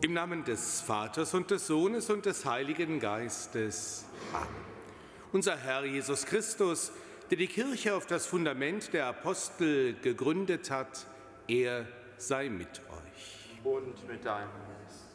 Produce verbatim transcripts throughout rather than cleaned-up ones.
Im Namen des Vaters und des Sohnes und des Heiligen Geistes. Amen. Unser Herr Jesus Christus, der die Kirche auf das Fundament der Apostel gegründet hat, er sei mit euch. Und mit deinem Geist.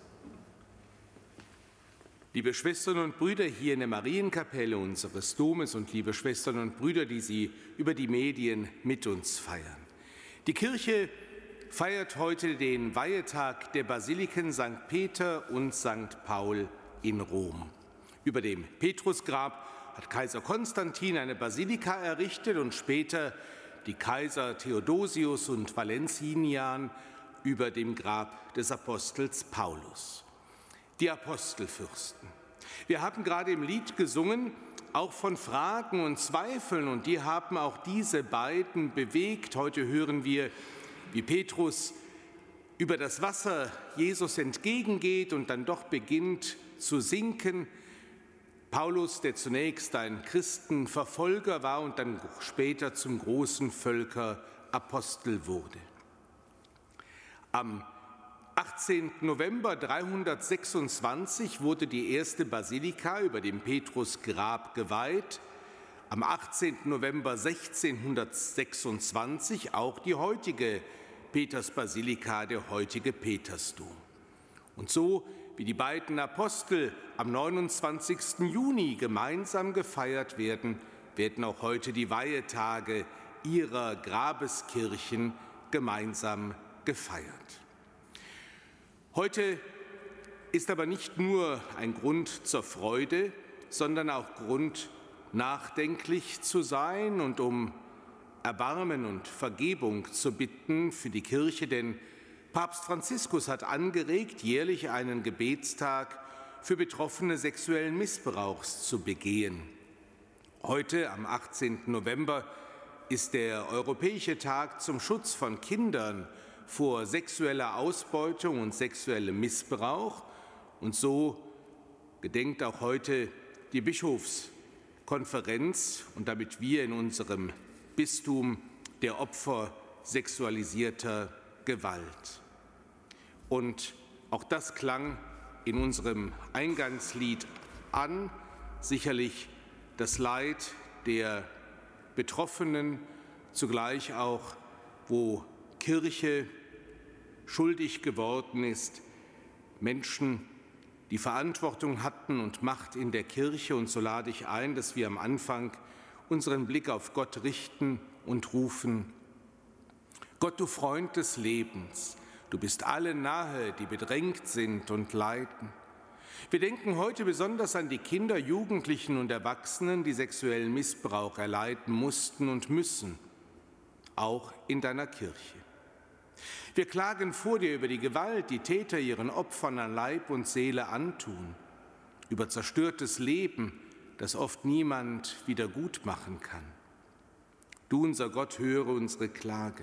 Liebe Schwestern und Brüder hier in der Marienkapelle unseres Domes und liebe Schwestern und Brüder, die Sie über die Medien mit uns feiern. Die Kirche feiert heute den Weihetag der Basiliken Sankt Peter und Sankt Paul in Rom. Über dem Petrusgrab hat Kaiser Konstantin eine Basilika errichtet und später die Kaiser Theodosius und Valentinian über dem Grab des Apostels Paulus. Die Apostelfürsten. Wir haben gerade im Lied gesungen, auch von Fragen und Zweifeln, und die haben auch diese beiden bewegt. Heute hören wir, wie Petrus über das Wasser Jesus entgegengeht und dann doch beginnt zu sinken. Paulus, der zunächst ein Christenverfolger war und dann später zum großen Völkerapostel wurde. Am achtzehnten November dreihundertsechsundzwanzig wurde die erste Basilika über dem Petrusgrab geweiht. Am achtzehnten November sechzehnhundertsechsundzwanzig auch die heutige Petersbasilika, der heutige Petersdom. Und so wie die beiden Apostel am neunundzwanzigsten Juni gemeinsam gefeiert werden, werden auch heute die Weihetage ihrer Grabeskirchen gemeinsam gefeiert. Heute ist aber nicht nur ein Grund zur Freude, sondern auch Grund, nachdenklich zu sein und um Erbarmen und Vergebung zu bitten für die Kirche, denn Papst Franziskus hat angeregt, jährlich einen Gebetstag für Betroffene sexuellen Missbrauchs zu begehen. Heute, am achtzehnten November, ist der Europäische Tag zum Schutz von Kindern vor sexueller Ausbeutung und sexuellem Missbrauch. Und so gedenkt auch heute die Bischofskonferenz und damit wir in unserem Bistum der Opfer sexualisierter Gewalt. Und auch das klang in unserem Eingangslied an, sicherlich das Leid der Betroffenen, zugleich auch, wo Kirche schuldig geworden ist, Menschen, die Verantwortung hatten und Macht in der Kirche. Und so lade ich ein, dass wir am Anfang unseren Blick auf Gott richten und rufen: Gott, du Freund des Lebens, du bist allen nahe, die bedrängt sind und leiden. Wir denken heute besonders an die Kinder, Jugendlichen und Erwachsenen, die sexuellen Missbrauch erleiden mussten und müssen, auch in deiner Kirche. Wir klagen vor dir über die Gewalt, die Täter ihren Opfern an Leib und Seele antun, über zerstörtes Leben, das oft niemand wieder gut machen kann. Du, unser Gott, höre unsere Klage.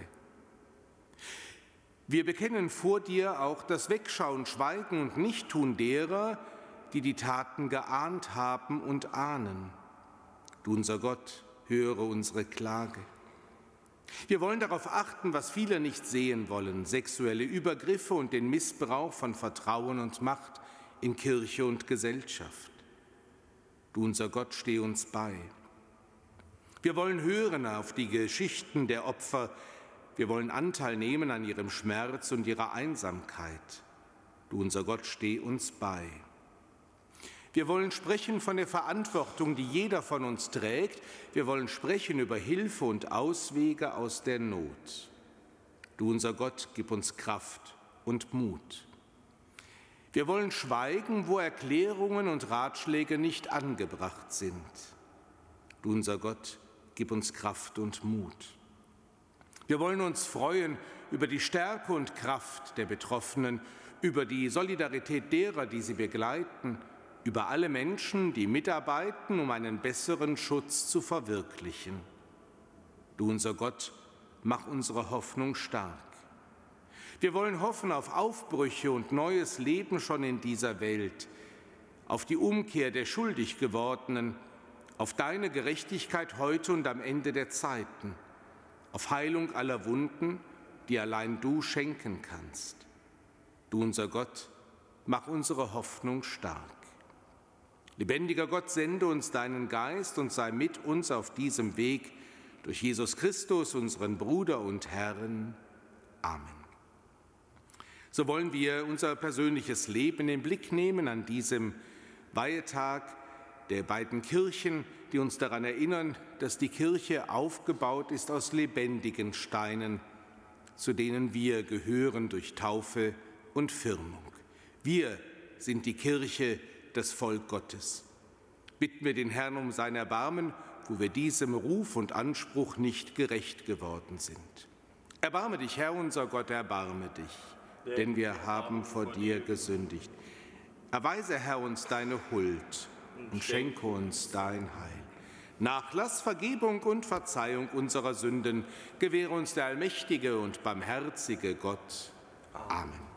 Wir bekennen vor dir auch das Wegschauen, Schweigen und Nichttun derer, die die Taten geahnt haben und ahnen. Du, unser Gott, höre unsere Klage. Wir wollen darauf achten, was viele nicht sehen wollen: sexuelle Übergriffe und den Missbrauch von Vertrauen und Macht in Kirche und Gesellschaft. Du, unser Gott, steh uns bei. Wir wollen hören auf die Geschichten der Opfer. Wir wollen Anteil nehmen an ihrem Schmerz und ihrer Einsamkeit. Du, unser Gott, steh uns bei. Wir wollen sprechen von der Verantwortung, die jeder von uns trägt. Wir wollen sprechen über Hilfe und Auswege aus der Not. Du, unser Gott, gib uns Kraft und Mut. Wir wollen schweigen, wo Erklärungen und Ratschläge nicht angebracht sind. Du, unser Gott, gib uns Kraft und Mut. Wir wollen uns freuen über die Stärke und Kraft der Betroffenen, über die Solidarität derer, die sie begleiten, über alle Menschen, die mitarbeiten, um einen besseren Schutz zu verwirklichen. Du, unser Gott, mach unsere Hoffnung stark. Wir wollen hoffen auf Aufbrüche und neues Leben schon in dieser Welt, auf die Umkehr der schuldig gewordenen, auf deine Gerechtigkeit heute und am Ende der Zeiten, auf Heilung aller Wunden, die allein du schenken kannst. Du, unser Gott, mach unsere Hoffnung stark. Lebendiger Gott, sende uns deinen Geist und sei mit uns auf diesem Weg durch Jesus Christus, unseren Bruder und Herrn. Amen. So wollen wir unser persönliches Leben in den Blick nehmen an diesem Weihetag der beiden Kirchen, die uns daran erinnern, dass die Kirche aufgebaut ist aus lebendigen Steinen, zu denen wir gehören durch Taufe und Firmung. Wir sind die Kirche, das Volk Gottes. Bitten wir den Herrn um sein Erbarmen, wo wir diesem Ruf und Anspruch nicht gerecht geworden sind. Erbarme dich, Herr unser Gott, erbarme dich, denn wir haben vor dir gesündigt. Erweise, Herr, uns deine Huld und schenke uns dein Heil. Nachlass, Vergebung und Verzeihung unserer Sünden gewähre uns der allmächtige und barmherzige Gott. Amen.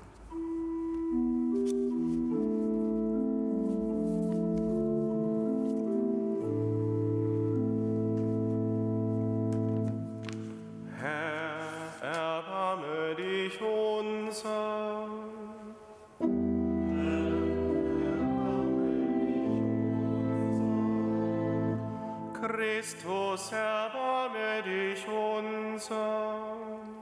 Christus, erbarme dich unser.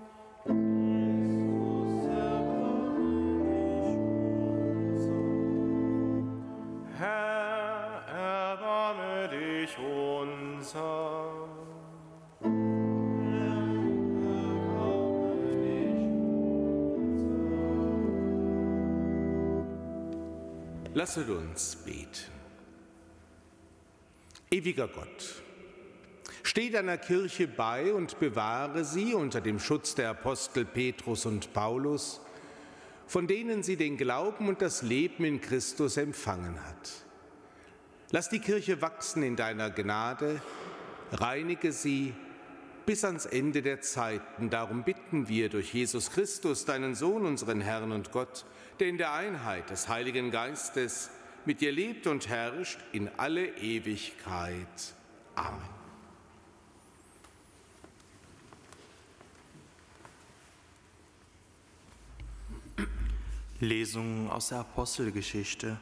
Herr, erbarme dich unser. Lasset uns beten. Ewiger Gott, steh deiner Kirche bei und bewahre sie unter dem Schutz der Apostel Petrus und Paulus, von denen sie den Glauben und das Leben in Christus empfangen hat. Lass die Kirche wachsen in deiner Gnade, reinige sie bis ans Ende der Zeiten. Darum bitten wir durch Jesus Christus, deinen Sohn, unseren Herrn und Gott, der in der Einheit des Heiligen Geistes mit dir lebt und herrscht in alle Ewigkeit. Amen. Lesung aus der Apostelgeschichte.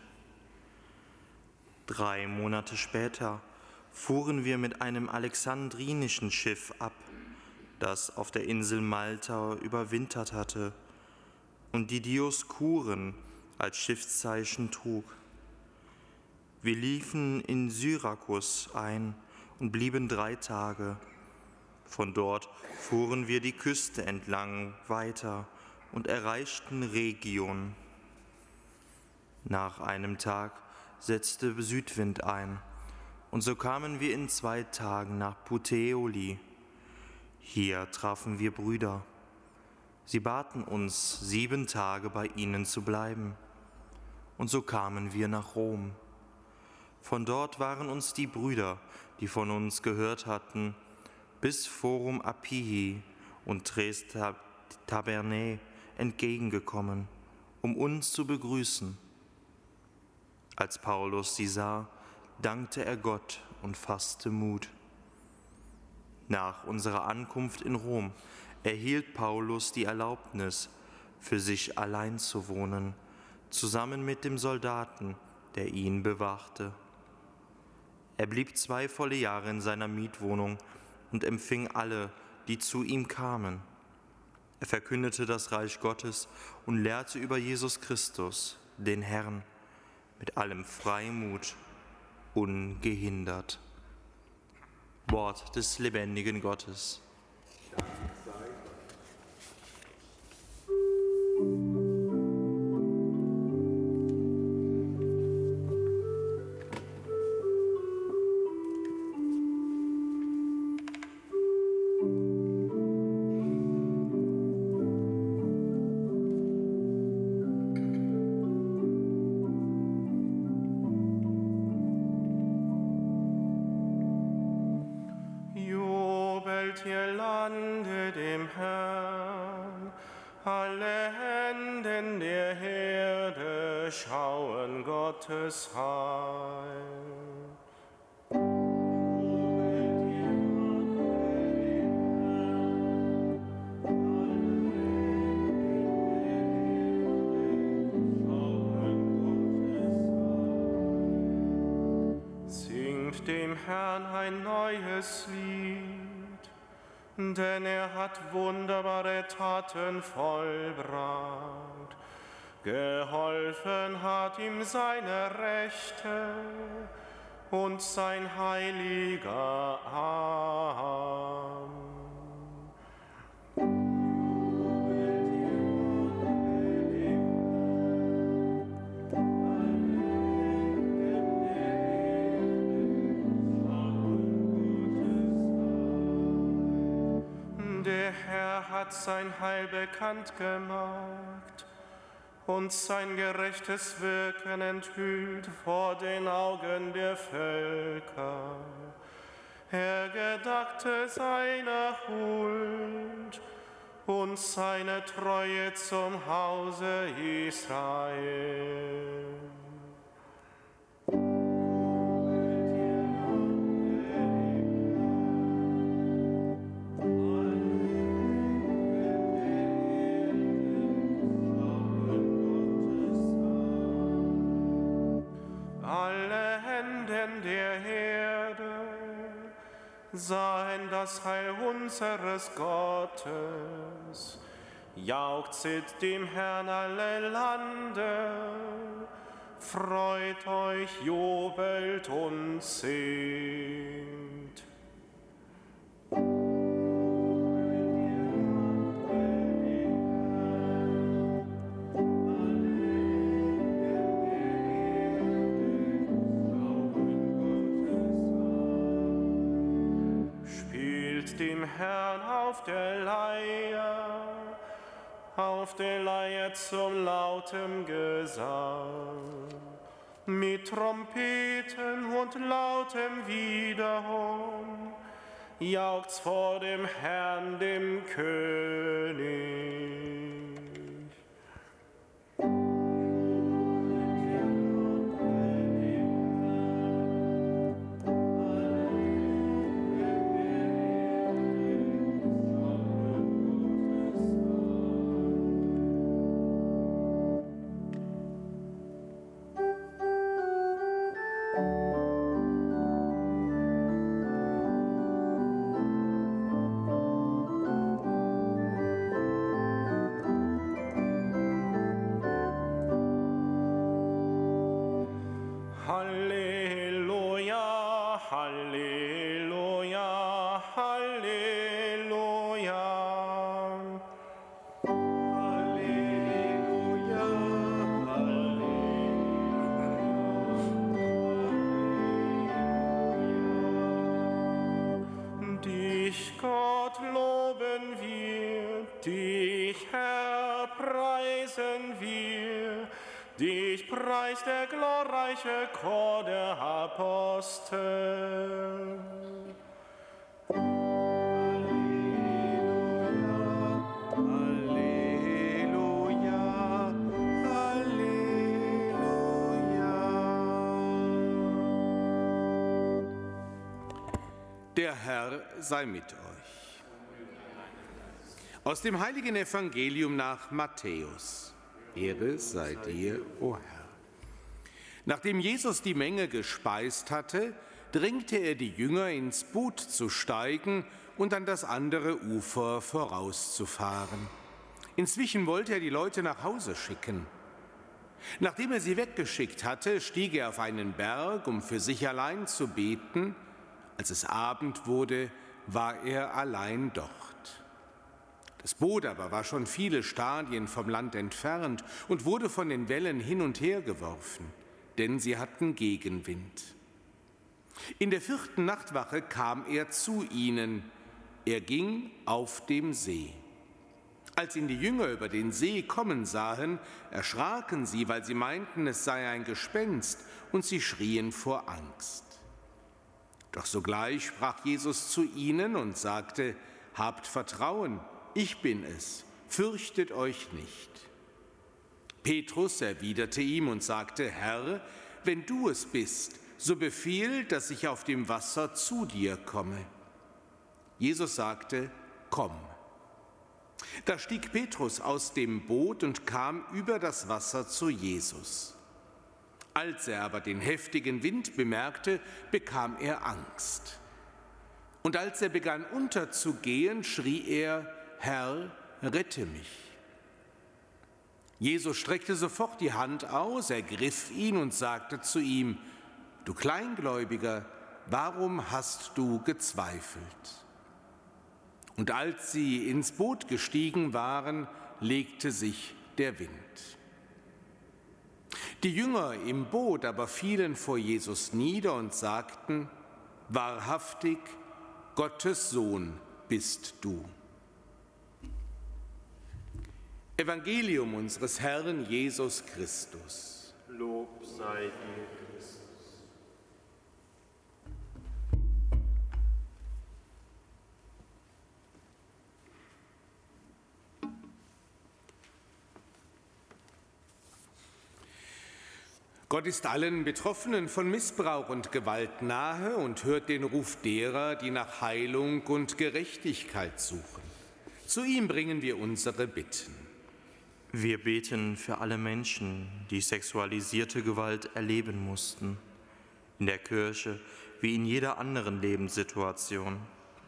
Drei Monate später fuhren wir mit einem alexandrinischen Schiff ab, das auf der Insel Malta überwintert hatte und die Dioskuren als Schiffszeichen trug. Wir liefen in Syrakus ein und blieben drei Tage. Von dort fuhren wir die Küste entlang weiter und erreichten Rhegion. Nach einem Tag setzte Südwind ein, und so kamen wir in zwei Tagen nach Puteoli. Hier trafen wir Brüder. Sie baten uns, sieben Tage bei ihnen zu bleiben. Und so kamen wir nach Rom. Von dort waren uns die Brüder, die von uns gehört hatten, bis Forum Appii und Tres Tabernae entgegengekommen, um uns zu begrüßen. Als Paulus sie sah, dankte er Gott und fasste Mut. Nach unserer Ankunft in Rom erhielt Paulus die Erlaubnis, für sich allein zu wohnen, zusammen mit dem Soldaten, der ihn bewachte. Er blieb zwei volle Jahre in seiner Mietwohnung und empfing alle, die zu ihm kamen. Er verkündete das Reich Gottes und lehrte über Jesus Christus, den Herrn, mit allem Freimut, ungehindert. Wort des lebendigen Gottes. Ihr Lande dem Herrn, alle Enden der Erde schauen Gottes Heil. Schauen dem Herrn ein neues Lied, denn er hat wunderbare Taten vollbracht. Geholfen hat ihm seine Rechte und sein heiliger Arm. Der Herr hat sein Heil bekannt gemacht und sein gerechtes Wirken enthüllt vor den Augen der Völker. Er gedachte seiner Huld und seine Treue zum Hause Israel. Sahen das Heil unseres Gottes, jauchzet dem Herrn alle Lande, freut euch, jubelt und singt. Dem Herrn auf der Leier, auf der Leier zum lauten Gesang, mit Trompeten und lautem Widerhorn, jauchzt vor dem Herrn, dem König. Halleluja, Halleluja, Halleluja. Halleluja, Halleluja. Dich, Gott, loben wir, dich, Herr, preisen wir. Dich preist der glorreiche Chor der Apostel. Halleluja, Halleluja, Halleluja. Der Herr sei mit euch. Aus dem heiligen Evangelium nach Matthäus. Ehre sei dir, o Herr. Nachdem Jesus die Menge gespeist hatte, drängte er die Jünger, ins Boot zu steigen und an das andere Ufer vorauszufahren. Inzwischen wollte er die Leute nach Hause schicken. Nachdem er sie weggeschickt hatte, stieg er auf einen Berg, um für sich allein zu beten. Als es Abend wurde, war er allein dort. Das Boot aber war schon viele Stadien vom Land entfernt und wurde von den Wellen hin und her geworfen, denn sie hatten Gegenwind. In der vierten Nachtwache kam er zu ihnen. Er ging auf dem See. Als ihn die Jünger über den See kommen sahen, erschraken sie, weil sie meinten, es sei ein Gespenst, und sie schrien vor Angst. Doch sogleich sprach Jesus zu ihnen und sagte: Habt Vertrauen, ich bin es, fürchtet euch nicht. Petrus erwiderte ihm und sagte: Herr, wenn du es bist, so befiehl, dass ich auf dem Wasser zu dir komme. Jesus sagte: Komm. Da stieg Petrus aus dem Boot und kam über das Wasser zu Jesus. Als er aber den heftigen Wind bemerkte, bekam er Angst. Und als er begann unterzugehen, schrie er: Herr, rette mich. Jesus streckte sofort die Hand aus, ergriff ihn und sagte zu ihm: Du Kleingläubiger, warum hast du gezweifelt? Und als sie ins Boot gestiegen waren, legte sich der Wind. Die Jünger im Boot aber fielen vor Jesus nieder und sagten: Wahrhaftig, Gottes Sohn bist du. Evangelium unseres Herrn Jesus Christus. Lob sei dir, Christus. Gott ist allen Betroffenen von Missbrauch und Gewalt nahe und hört den Ruf derer, die nach Heilung und Gerechtigkeit suchen. Zu ihm bringen wir unsere Bitten. Wir beten für alle Menschen, die sexualisierte Gewalt erleben mussten, in der Kirche wie in jeder anderen Lebenssituation.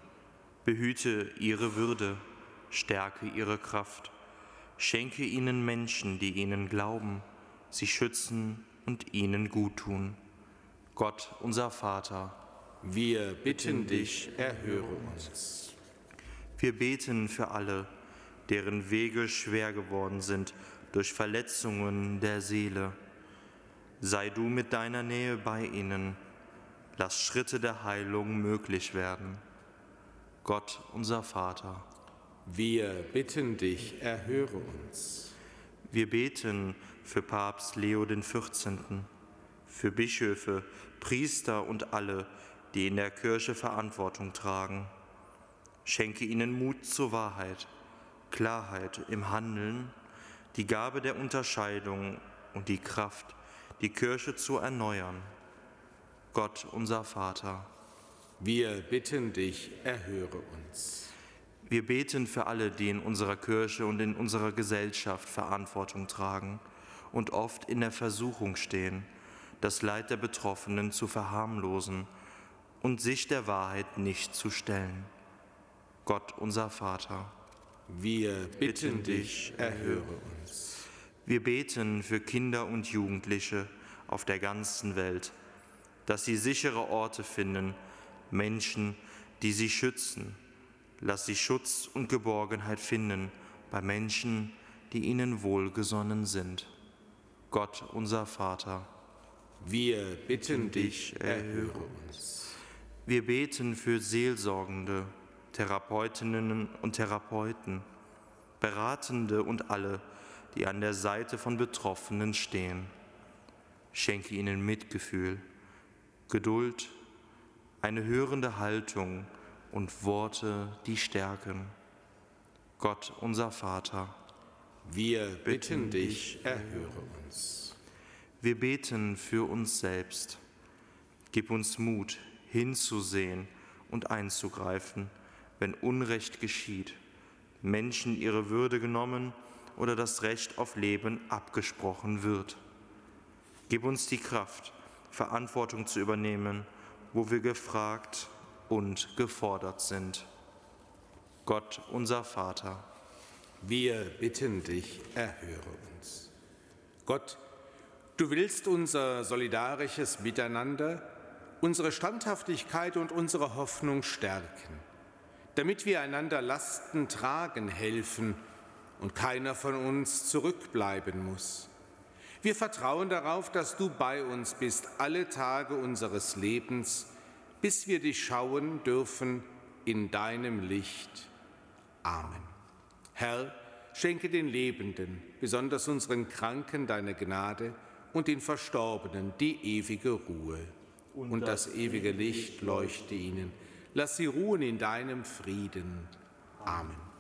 Behüte ihre Würde, stärke ihre Kraft, schenke ihnen Menschen, die ihnen glauben, sie schützen und ihnen guttun. Gott, unser Vater, wir bitten dich, erhöre uns. Wir beten für alle, deren Wege schwer geworden sind durch Verletzungen der Seele. Sei du mit deiner Nähe bei ihnen, lass Schritte der Heilung möglich werden. Gott, unser Vater, wir bitten dich, erhöre uns. Wir beten für Papst Leo den vierzehnten., für Bischöfe, Priester und alle, die in der Kirche Verantwortung tragen. Schenke ihnen Mut zur Wahrheit, Klarheit im Handeln, die Gabe der Unterscheidung und die Kraft, die Kirche zu erneuern. Gott, unser Vater, wir bitten dich, erhöre uns. Wir beten für alle, die in unserer Kirche und in unserer Gesellschaft Verantwortung tragen und oft in der Versuchung stehen, das Leid der Betroffenen zu verharmlosen und sich der Wahrheit nicht zu stellen. Gott, unser Vater, wir bitten dich, erhöre uns. Wir beten für Kinder und Jugendliche auf der ganzen Welt, dass sie sichere Orte finden, Menschen, die sie schützen. Lass sie Schutz und Geborgenheit finden bei Menschen, die ihnen wohlgesonnen sind. Gott, unser Vater, wir bitten dich, erhöre uns. Wir beten für Seelsorgende, Therapeutinnen und Therapeuten, Beratende und alle, die an der Seite von Betroffenen stehen. Schenke ihnen Mitgefühl, Geduld, eine hörende Haltung und Worte, die stärken. Gott, unser Vater, wir bitten dich, erhöre uns. Wir beten für uns selbst. Gib uns Mut, hinzusehen und einzugreifen, wenn Unrecht geschieht, Menschen ihre Würde genommen oder das Recht auf Leben abgesprochen wird. Gib uns die Kraft, Verantwortung zu übernehmen, wo wir gefragt und gefordert sind. Gott, unser Vater, wir bitten dich, erhöre uns. Gott, du willst unser solidarisches Miteinander, unsere Standhaftigkeit und unsere Hoffnung stärken, damit wir einander Lasten tragen helfen und keiner von uns zurückbleiben muss. Wir vertrauen darauf, dass du bei uns bist alle Tage unseres Lebens, bis wir dich schauen dürfen in deinem Licht. Amen. Herr, schenke den Lebenden, besonders unseren Kranken, deine Gnade und den Verstorbenen die ewige Ruhe. Und, und das ewige Licht leuchte ihnen. Lass sie ruhen in deinem Frieden. Amen.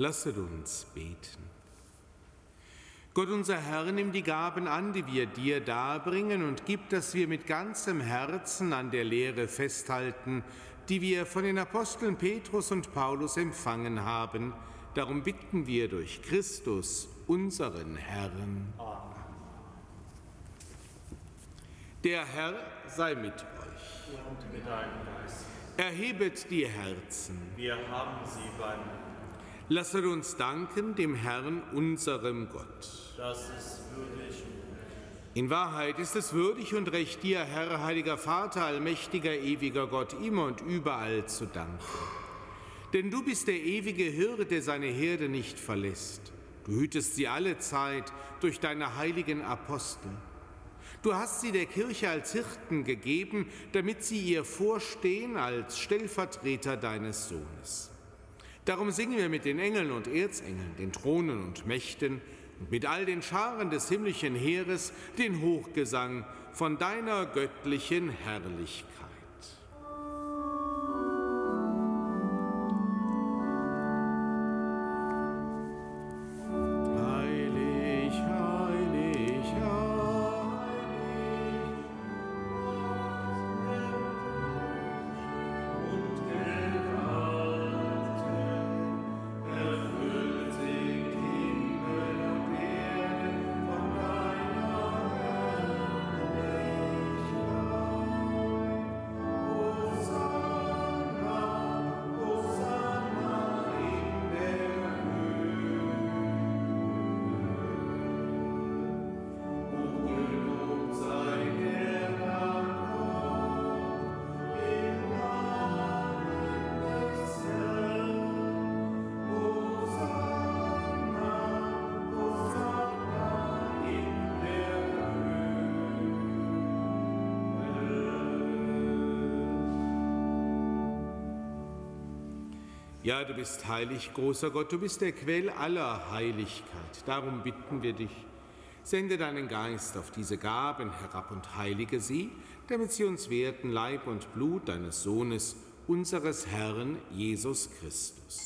Lasset uns beten. Gott unser Herr, nimm die Gaben an, die wir dir darbringen, und gib, dass wir mit ganzem Herzen an der Lehre festhalten, die wir von den Aposteln Petrus und Paulus empfangen haben. Darum bitten wir durch Christus, unseren Herrn. Amen. Der Herr sei mit euch. Und mit deinem Geist. Erhebet die Herzen. Wir haben sie beim Lasset uns danken dem Herrn, unserem Gott. Das ist würdig. In Wahrheit ist es würdig und recht, dir, Herr, heiliger Vater, allmächtiger, ewiger Gott, immer und überall zu danken. Denn du bist der ewige Hirte, der seine Herde nicht verlässt. Du hütest sie alle Zeit durch deine heiligen Apostel. Du hast sie der Kirche als Hirten gegeben, damit sie ihr vorstehen als Stellvertreter deines Sohnes. Darum singen wir mit den Engeln und Erzengeln, den Thronen und Mächten und mit all den Scharen des himmlischen Heeres den Hochgesang von deiner göttlichen Herrlichkeit. Ja, du bist heilig, großer Gott, du bist der Quell aller Heiligkeit. Darum bitten wir dich, sende deinen Geist auf diese Gaben herab und heilige sie, damit sie uns werden, Leib und Blut deines Sohnes, unseres Herrn Jesus Christus.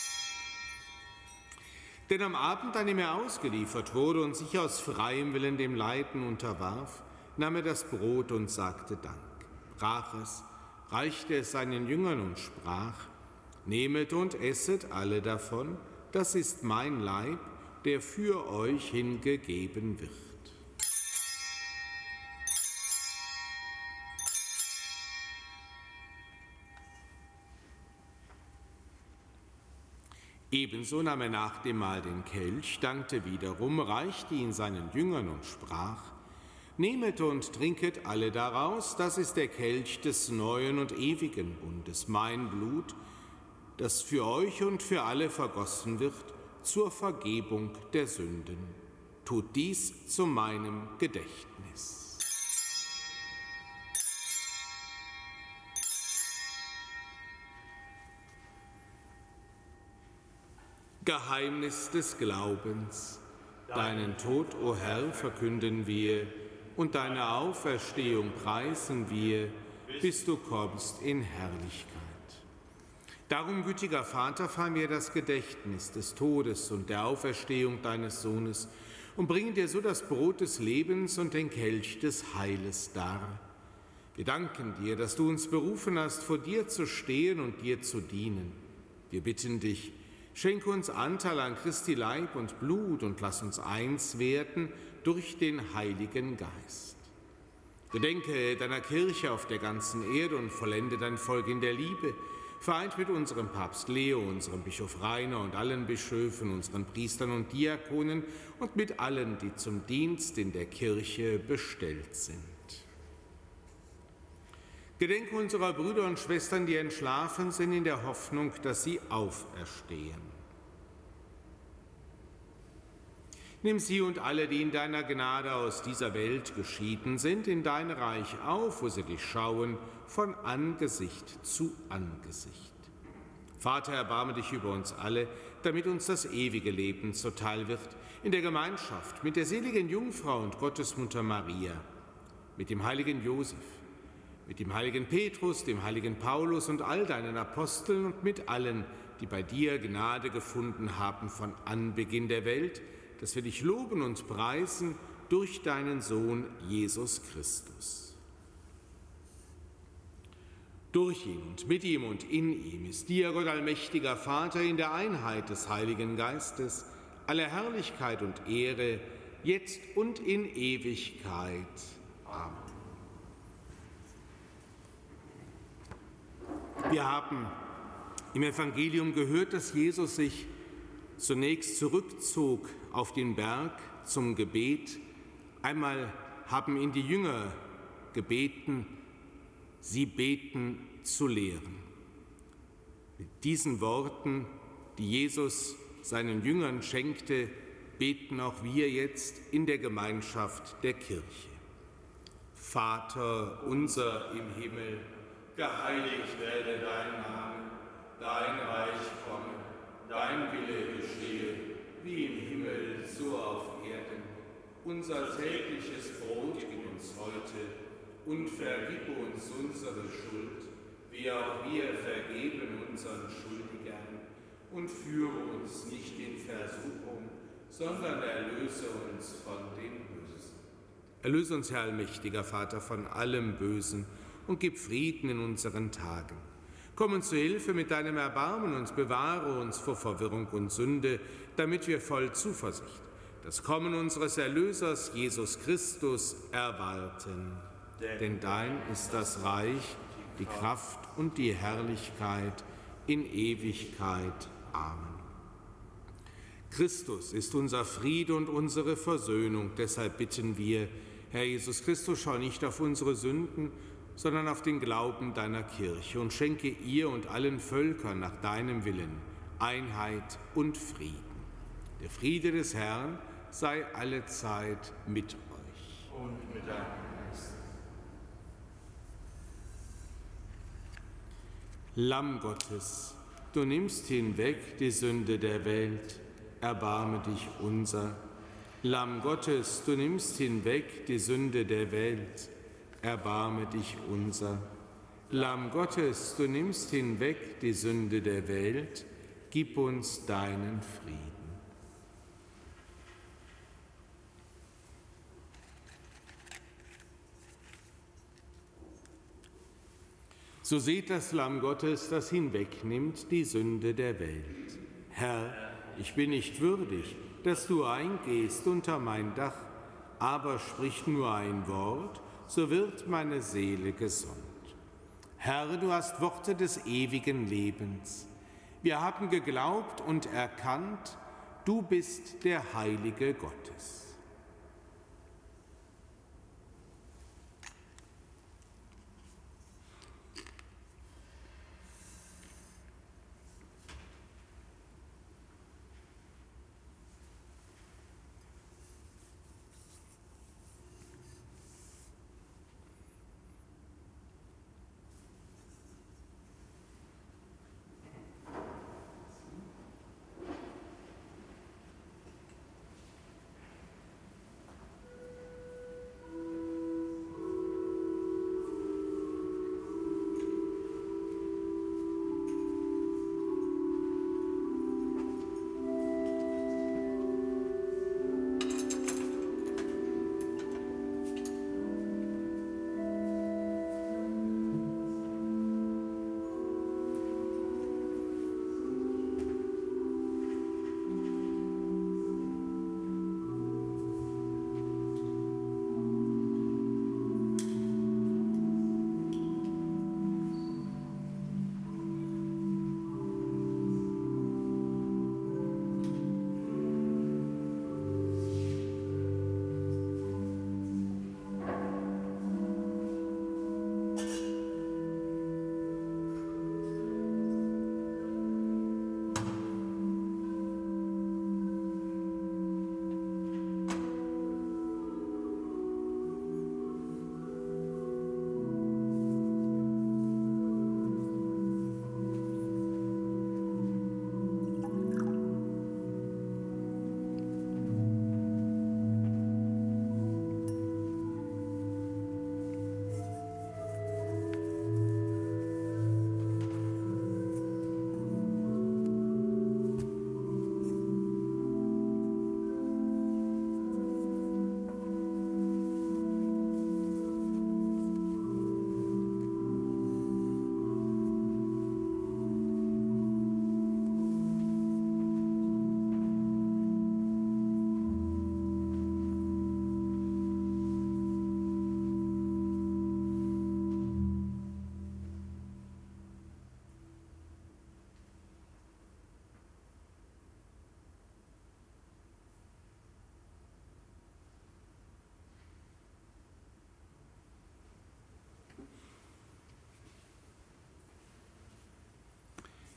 Denn am Abend, an dem er ausgeliefert wurde und sich aus freiem Willen dem Leiden unterwarf, nahm er das Brot und sagte Dank, brach es, reichte es seinen Jüngern und sprach: Nehmet und esset alle davon, das ist mein Leib, der für euch hingegeben wird. Ebenso nahm er nach dem Mahl den Kelch, dankte wiederum, reichte ihn seinen Jüngern und sprach: Nehmet und trinket alle daraus, das ist der Kelch des neuen und ewigen Bundes, mein Blut, das für euch und für alle vergossen wird, zur Vergebung der Sünden. Tut dies zu meinem Gedächtnis. Geheimnis des Glaubens. Deinen Tod, o Herr, verkünden wir, und deine Auferstehung preisen wir, bis du kommst in Herrlichkeit. Darum, gütiger Vater, feiern wir das Gedächtnis des Todes und der Auferstehung deines Sohnes und bringen dir so das Brot des Lebens und den Kelch des Heiles dar. Wir danken dir, dass du uns berufen hast, vor dir zu stehen und dir zu dienen. Wir bitten dich, schenke uns Anteil an Christi Leib und Blut und lass uns eins werden durch den Heiligen Geist. Gedenke deiner Kirche auf der ganzen Erde und vollende dein Volk in der Liebe, vereint mit unserem Papst Leo, unserem Bischof Rainer und allen Bischöfen, unseren Priestern und Diakonen und mit allen, die zum Dienst in der Kirche bestellt sind. Gedenke unserer Brüder und Schwestern, die entschlafen sind, in der Hoffnung, dass sie auferstehen. Nimm sie und alle, die in deiner Gnade aus dieser Welt geschieden sind, in dein Reich auf, wo sie dich schauen, von Angesicht zu Angesicht. Vater, erbarme dich über uns alle, damit uns das ewige Leben zuteil wird, in der Gemeinschaft mit der seligen Jungfrau und Gottesmutter Maria, mit dem heiligen Josef, mit dem heiligen Petrus, dem heiligen Paulus und all deinen Aposteln und mit allen, die bei dir Gnade gefunden haben von Anbeginn der Welt, dass wir dich loben und preisen durch deinen Sohn Jesus Christus. Durch ihn und mit ihm und in ihm ist dir, Gott allmächtiger Vater, in der Einheit des Heiligen Geistes, alle Herrlichkeit und Ehre, jetzt und in Ewigkeit. Amen. Wir haben im Evangelium gehört, dass Jesus sich zunächst zurückzog auf den Berg zum Gebet. Einmal haben ihn die Jünger gebeten, sie beten zu lehren. Mit diesen Worten, die Jesus seinen Jüngern schenkte, beten auch wir jetzt in der Gemeinschaft der Kirche. Vater unser im Himmel, geheiligt werde dein Name, dein Reich komme, dein Wille geschehe, wie im Himmel, so auf Erden. Unser tägliches Brot gib uns heute und vergib uns unsere Schuld, wie auch wir vergeben unseren Schuldigern. Und führe uns nicht in Versuchung, sondern erlöse uns von dem Bösen. Erlöse uns, Herr allmächtiger Vater, von allem Bösen und gib Frieden in unseren Tagen. Komm uns zu Hilfe mit deinem Erbarmen und bewahre uns vor Verwirrung und Sünde, damit wir voll Zuversicht das Kommen unseres Erlösers, Jesus Christus, erwarten. Denn dein ist das Reich, die Kraft und die Herrlichkeit in Ewigkeit. Amen. Christus ist unser Friede und unsere Versöhnung. Deshalb bitten wir, Herr Jesus Christus, schau nicht auf unsere Sünden, sondern auf den Glauben deiner Kirche und schenke ihr und allen Völkern nach deinem Willen Einheit und Frieden. Der Friede des Herrn sei allezeit mit euch. Und mit deinem Geist. Lamm Gottes, du nimmst hinweg die Sünde der Welt, erbarme dich unser. Lamm Gottes, du nimmst hinweg die Sünde der Welt, erbarme dich unser. Lamm Gottes, du nimmst hinweg die Sünde der Welt, gib uns deinen Frieden. So seht das Lamm Gottes, das hinwegnimmt die Sünde der Welt. Herr, ich bin nicht würdig, dass du eingehst unter mein Dach, aber sprich nur ein Wort, so wird meine Seele gesund. Herr, du hast Worte des ewigen Lebens. Wir haben geglaubt und erkannt, du bist der Heilige Gottes.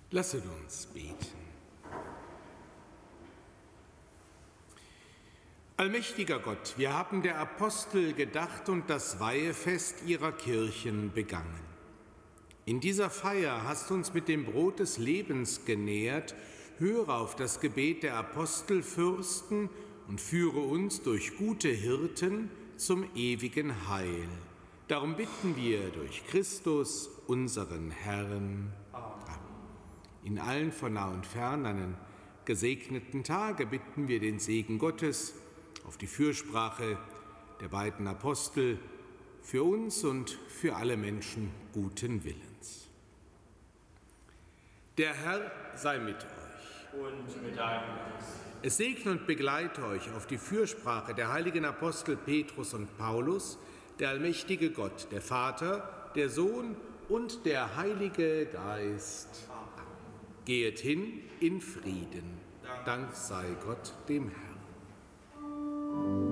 Lasset uns beten. Allmächtiger Gott, wir haben der Apostel gedacht und das Weihefest ihrer Kirchen begangen. In dieser Feier hast du uns mit dem Brot des Lebens genährt. Höre auf das Gebet der Apostelfürsten und führe uns durch gute Hirten zum ewigen Heil. Darum bitten wir durch Christus, unseren Herrn. Amen. In allen von nah und fern einen gesegneten Tage bitten wir den Segen Gottes auf die Fürsprache der beiden Apostel für uns und für alle Menschen guten Willens. Der Herr sei mit euch. Und mit deinem Geist. Es segne und begleite euch auf die Fürsprache der heiligen Apostel Petrus und Paulus, der allmächtige Gott, der Vater, der Sohn und der Heilige Geist. Gehet hin in Frieden. Dank sei Gott dem Herrn.